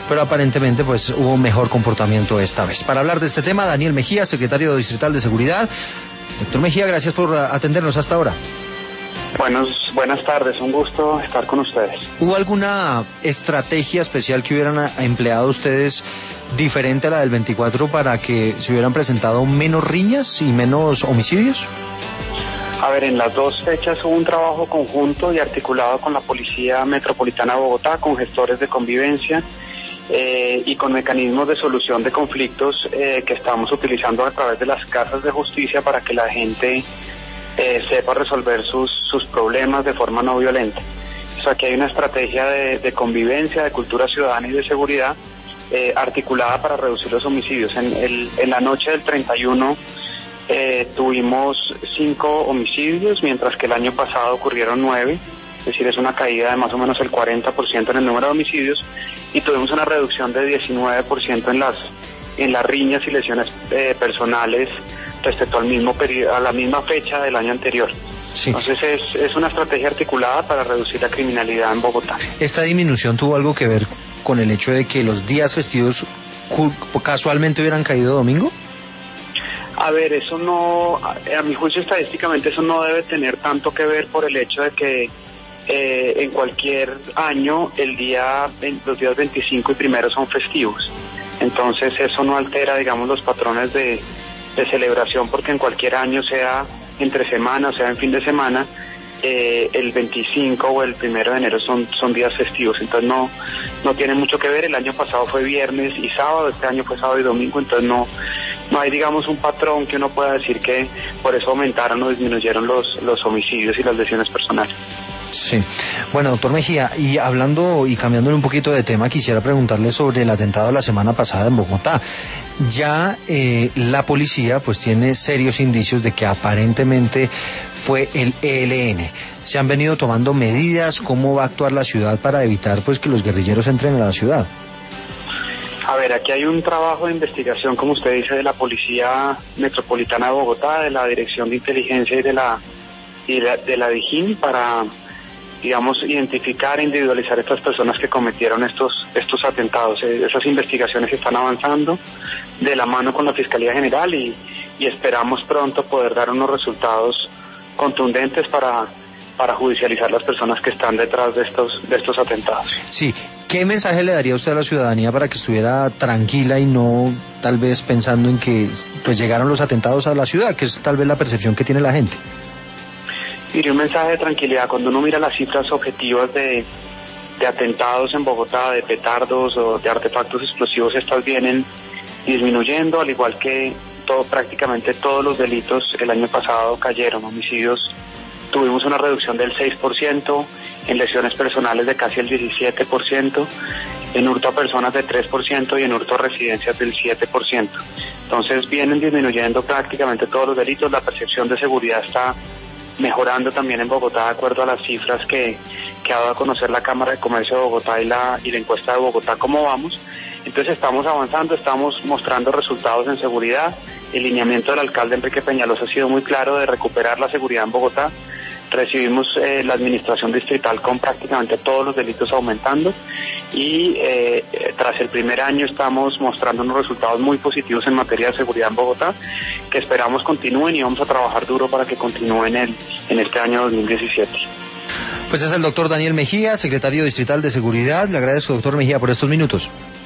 pero aparentemente pues hubo mejor comportamiento esta vez. Para hablar de este tema, Daniel Mejía, secretario distrital de Seguridad. Doctor Mejía, gracias por atendernos hasta ahora. Buenas tardes, un gusto estar con ustedes. ¿Hubo alguna estrategia especial que hubieran empleado ustedes diferente a la del 24 para que se hubieran presentado menos riñas y menos homicidios? A ver, en las dos fechas hubo un trabajo conjunto y articulado con la Policía Metropolitana de Bogotá, con gestores de convivencia y con mecanismos de solución de conflictos que estamos utilizando a través de las casas de justicia para que la gente sepa resolver sus problemas de forma no violenta. O sea, que hay una estrategia de convivencia, de cultura ciudadana y de seguridad articulada para reducir los homicidios. En la noche del 31 tuvimos 5 homicidios, mientras que el año pasado ocurrieron 9, es decir, es una caída de más o menos el 40% en el número de homicidios, y tuvimos una reducción de 19% en las riñas y lesiones personales respecto al mismo periodo, a la misma fecha del año anterior. Sí. Entonces es una estrategia articulada para reducir la criminalidad en Bogotá. ¿Esta disminución tuvo algo que ver con el hecho de que los días festivos casualmente hubieran caído domingo? A ver, eso no, a mi juicio estadísticamente eso no debe tener tanto que ver por el hecho de que en cualquier año los días 25 y 1 son festivos. Entonces eso no altera, digamos, los patrones de celebración, porque en cualquier año, sea entre semana o sea en fin de semana, el 25 o el 1 de enero son días festivos. Entonces no tiene mucho que ver. El año pasado fue viernes y sábado, este año fue sábado y domingo, entonces no hay, digamos, un patrón que uno pueda decir que por eso aumentaron o disminuyeron los homicidios y las lesiones personales. Sí. Bueno, doctor Mejía, y hablando y cambiándole un poquito de tema, quisiera preguntarle sobre el atentado de la semana pasada en Bogotá. Ya la policía pues tiene serios indicios de que aparentemente fue el ELN. ¿Se han venido tomando medidas? ¿Cómo va a actuar la ciudad para evitar pues que los guerrilleros entren a la ciudad? A ver, aquí hay un trabajo de investigación, como usted dice, de la Policía Metropolitana de Bogotá, de la Dirección de Inteligencia y de la DIJÍN para, digamos, identificar e individualizar estas personas que cometieron estos atentados. Esas investigaciones están avanzando de la mano con la Fiscalía General y esperamos pronto poder dar unos resultados contundentes para judicializar las personas que están detrás de estos atentados. Sí. ¿Qué mensaje le daría usted a la ciudadanía para que estuviera tranquila y no tal vez pensando en que pues llegaron los atentados a la ciudad, que es tal vez la percepción que tiene la gente? Mire, un mensaje de tranquilidad. Cuando uno mira las cifras objetivas de atentados en Bogotá, de petardos o de artefactos explosivos, estas vienen disminuyendo, al igual que prácticamente todos los delitos el año pasado cayeron. Homicidios tuvimos una reducción del 6%, en lesiones personales de casi el 17%, en hurto a personas de 3% y en hurto a residencias del 7%. Entonces vienen disminuyendo prácticamente todos los delitos. La percepción de seguridad está mejorando también en Bogotá, de acuerdo a las cifras que ha dado a conocer la Cámara de Comercio de Bogotá y la encuesta de Bogotá, ¿cómo vamos? Entonces estamos avanzando, estamos mostrando resultados en seguridad. El lineamiento del alcalde Enrique Peñalosa ha sido muy claro de recuperar la seguridad en Bogotá. Recibimos la administración distrital con prácticamente todos los delitos aumentando y tras el primer año estamos mostrando unos resultados muy positivos en materia de seguridad en Bogotá, que esperamos continúen y vamos a trabajar duro para que continúen en este año 2017. Pues es el doctor Daniel Mejía, secretario distrital de Seguridad. Le agradezco, doctor Mejía, por estos minutos.